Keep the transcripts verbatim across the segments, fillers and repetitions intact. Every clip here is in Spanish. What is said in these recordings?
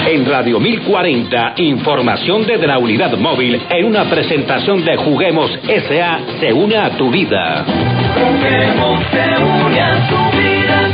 En Radio mil cuarenta, información desde la unidad móvil en una presentación de Juguemos S A se une a tu vida. Juguemos se une a tu vida.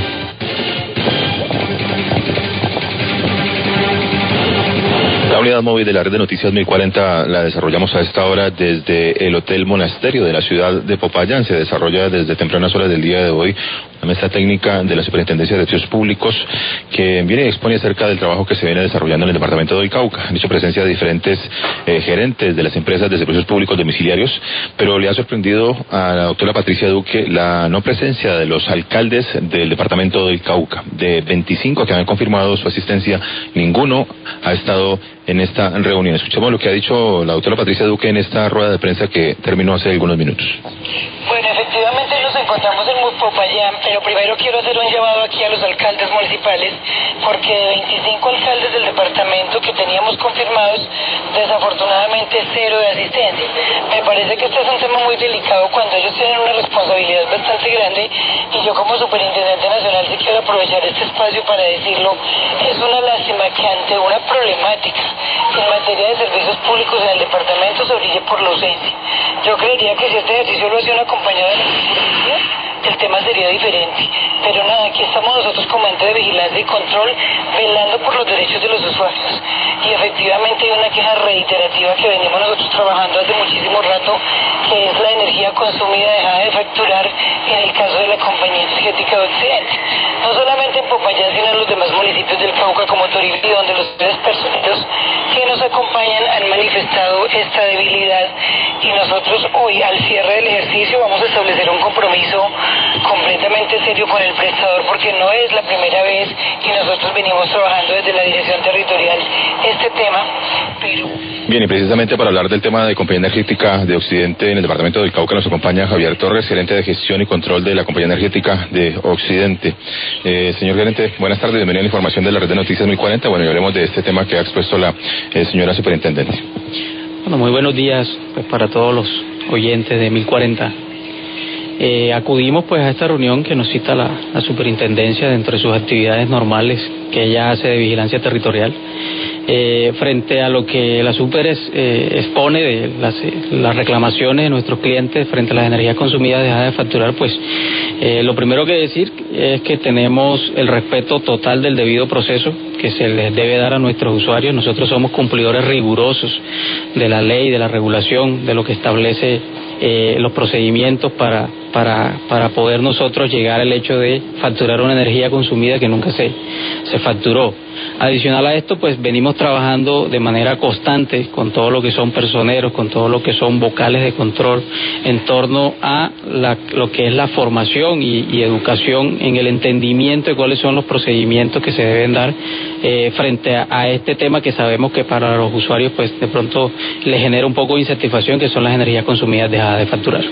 La unidad móvil de la red de noticias mil cuarenta la desarrollamos a esta hora desde el Hotel Monasterio de la ciudad de Popayán. Se desarrolla desde tempranas horas del día de hoy una mesa técnica de la Superintendencia de Servicios Públicos que viene y expone acerca del trabajo que se viene desarrollando en el departamento del Cauca. Han hecho presencia de diferentes eh, gerentes de las empresas de servicios públicos domiciliarios, pero le ha sorprendido a la doctora Patricia Duque la no presencia de los alcaldes del departamento del Cauca. De veinticinco que han confirmado su asistencia, ninguno ha estado en esta reunión. Escuchemos lo que ha dicho la doctora Patricia Duque en esta rueda de prensa que terminó hace algunos minutos. Bueno, efectivamente nos encontramos en Popayán, pero primero quiero hacer un llamado aquí a los alcaldes municipales, porque de veinticinco alcaldes del departamento que teníamos confirmados, desafortunadamente cero de asistencia. Me parece que este es un tema muy delicado cuando ellos tienen una responsabilidad bastante grande, y yo como superintendente nacional sí quiero aprovechar este espacio para decirlo. Es una lástima que ante una problemática en materia de servicios públicos en el departamento se orille por la ausencia. Yo creería que si este ejercicio lo hacía un acompañado de la policía, el tema sería diferente. Pero nada, aquí estamos nosotros como ente de vigilancia y control velando por los derechos de los usuarios. Y efectivamente hay una queja reiterativa que venimos nosotros trabajando hace muchísimo rato, que es la energía consumida dejada de facturar en el caso de la compañía energética de Occidente. No solamente en Popayán, sino en los demás municipios del Cauca como Toribí, donde los tres personeros que nos acompañan han manifestado esta debilidad, y nosotros hoy al cierre del ejercicio vamos a establecer un compromiso completamente serio con el prestador, porque no es la primera vez que nosotros venimos trabajando desde la dirección territorial este tema, pero... Bien, y precisamente para hablar del tema de Compañía Energética de Occidente en el departamento del Cauca nos acompaña Javier Torres, gerente de gestión y control de la Compañía Energética de Occidente. Eh, señor gerente, buenas tardes, bienvenido a la información de la red de noticias mil cuarenta. Bueno, y hablemos de este tema que ha expuesto la eh, señora superintendente. Bueno, muy buenos días pues para todos los oyentes de mil cuarenta. Eh, acudimos pues a esta reunión que nos cita la, la superintendencia dentro de sus actividades normales que ella hace de vigilancia territorial, eh, frente a lo que la super es, eh, expone de las, las reclamaciones de nuestros clientes frente a las energías consumidas dejadas de facturar. Pues eh, lo primero que decir es que tenemos el respeto total del debido proceso que se les debe dar a nuestros usuarios. Nosotros somos cumplidores rigurosos de la ley, de la regulación, de lo que establece eh, los procedimientos para, para, para poder nosotros llegar al hecho de facturar una energía consumida que nunca se, se facturó. Adicional a esto, pues venimos trabajando de manera constante con todo lo que son personeros, con todo lo que son vocales de control en torno a la, lo que es la formación y, y educación en el entendimiento de cuáles son los procedimientos que se deben dar eh, frente a, a este tema que sabemos que para los usuarios pues de pronto les genera un poco de insatisfacción, que son las energías consumidas dejadas de facturar.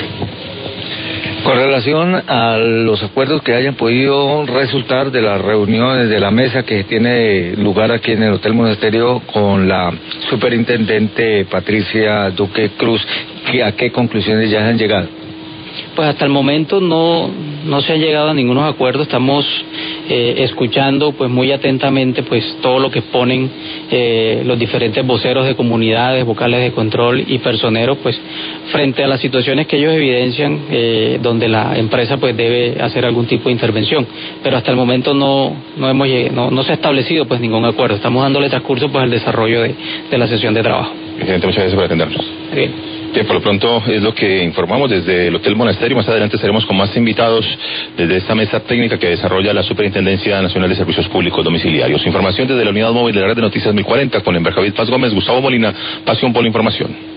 Con relación a los acuerdos que hayan podido resultar de las reuniones de la mesa que tiene lugar aquí en el Hotel Monasterio con la superintendente Patricia Duque Cruz, ¿a qué conclusiones ya han llegado? Pues hasta el momento no, no se ha llegado a ningunos acuerdos. Estamos eh, escuchando pues muy atentamente pues todo lo que exponen eh, los diferentes voceros de comunidades, vocales de control y personeros, pues frente a las situaciones que ellos evidencian eh, donde la empresa pues debe hacer algún tipo de intervención. Pero hasta el momento no no hemos no, no se ha establecido pues ningún acuerdo. Estamos dándole transcurso pues al desarrollo de, de la sesión de trabajo. Presidente, muchas gracias por atendernos. Bien. Bien, por lo pronto es lo que informamos desde el Hotel Monasterio. Más adelante estaremos con más invitados desde esta mesa técnica que desarrolla la Superintendencia Nacional de Servicios Públicos Domiciliarios. Información desde la unidad móvil de la red de noticias mil cuarenta con Enver Javid Paz Gómez, Gustavo Molina, Pasión por la Información.